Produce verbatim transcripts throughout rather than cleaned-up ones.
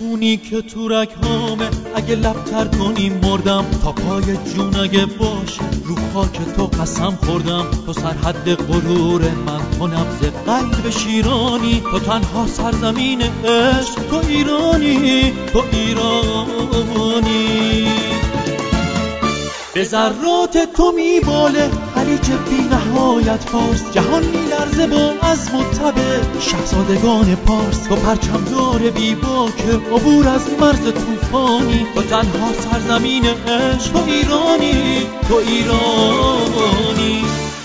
خونی که تو رگ‌هامه اگه لب‌تر کنی مردم، تا پای جون اگه باشه رو خاک تو قسم خوردم. تو سرحد غرور من، تو نبض قلب شیرانی، تو تنها سرزمین عشق، تو ایرانی، تو ایرانی. به ذرات تو میباله خلیج بی نهایت فارس، جهان میلرزه با عزم و تب شاهزادگان پارس. تو پرچمدار بی باک عبور از مرز طوفانی، تو تنها سرزمین عشق، تو ایرانی، تو ایرانی.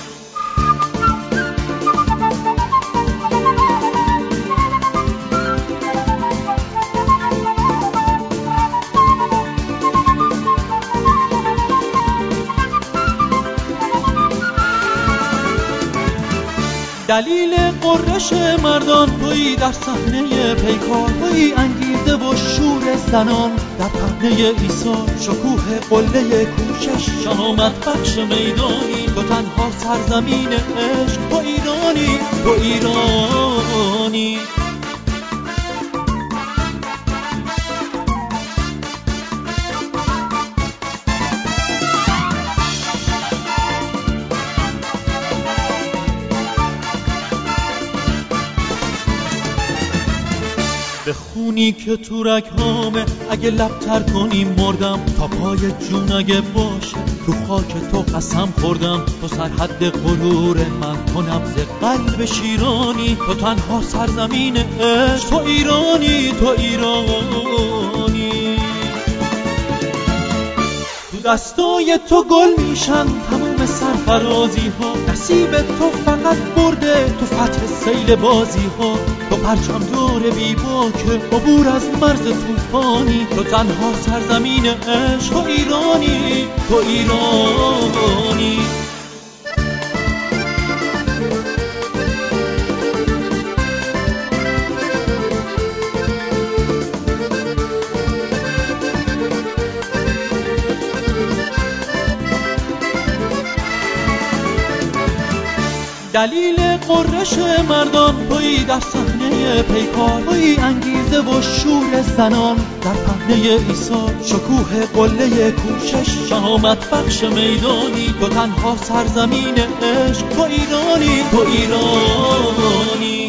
دلیل قررش مردان تویی در صحنه پیکار، تویی انگیزه و شور زنان در پهنه ایثار. شکوه قله کوشش، شهامت بخش میدانی، تو تنها سرزمین عشق، تو ایرانی، تو ایرانی. به خونی که تو رگ‌هامه اگه لب‌تر کنی مردم، تا پای جون اگه باشه رو خاک تو قسم خوردم. تو سرحد غرور من، تو نبض قلب شیرانی، تو تنها سرزمین عشق، تو ایرانی، تو ایرانی. تو دستای تو گل میشن تموم سرفرازی ها، نصیب تو فقط برده تو فتح سیل بازی ها. تو پرچمدار بی باک عبور از مرز طوفانی، تو تنها سرزمین عشق، تو ایرانی، تو ایرانی. دلیل قررش مردان تویی در صحنه پیکار، تویی انگیزه و شور زنان در پهنه ایثار. شکوه قله کوشش، شهامت بخش میدانی، تو تنها سرزمین عشق، تو ایرانی، تو ایرانی.